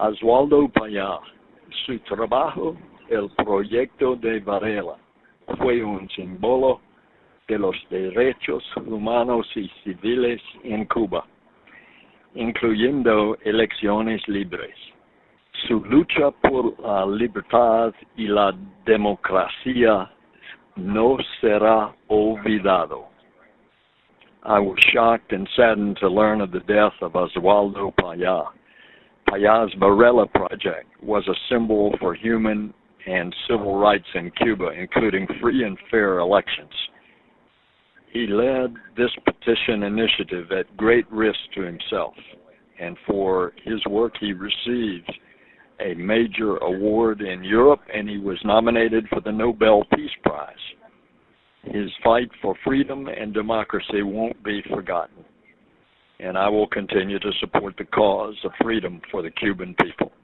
Oswaldo Payá. Su trabajo, el proyecto de Varela, fue un símbolo de los derechos humanos y civiles en Cuba, incluyendo elecciones libres. Su lucha por la libertad y la democracia no será olvidado. I was shocked and saddened to learn of the death of Oswaldo Payá. Payá's Varela Project was a symbol for human and civil rights in Cuba, including free and fair elections. He led this petition initiative at great risk to himself, and for his work he received a major award in Europe, and he was nominated for the Nobel Peace Prize. His fight for freedom and democracy won't be forgotten, and I will continue to support the cause of freedom for the Cuban people.